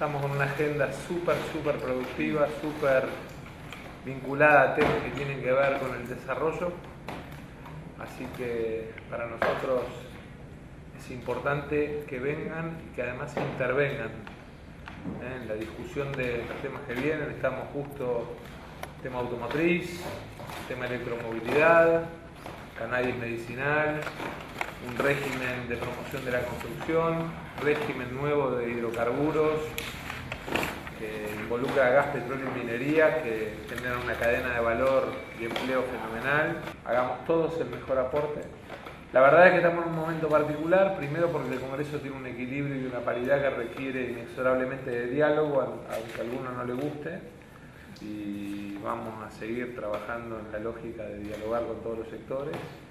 Estamos con una agenda súper productiva, súper vinculada a temas que tienen que ver con el desarrollo. Así que para nosotros es importante que vengan y que además intervengan en la discusión de los temas que vienen. Estamos justo tema automotriz, tema electromovilidad, cannabis medicinal, un régimen de promoción de la construcción, régimen nuevo de hidrocarburos que involucra gas, petróleo y minería, que generan una cadena de valor y empleo fenomenal. Hagamos todos el mejor aporte. La verdad es que estamos en un momento particular, primero porque el Congreso tiene un equilibrio y una paridad que requiere inexorablemente de diálogo, aunque a alguno no le guste, y vamos a seguir trabajando en la lógica de dialogar con todos los sectores.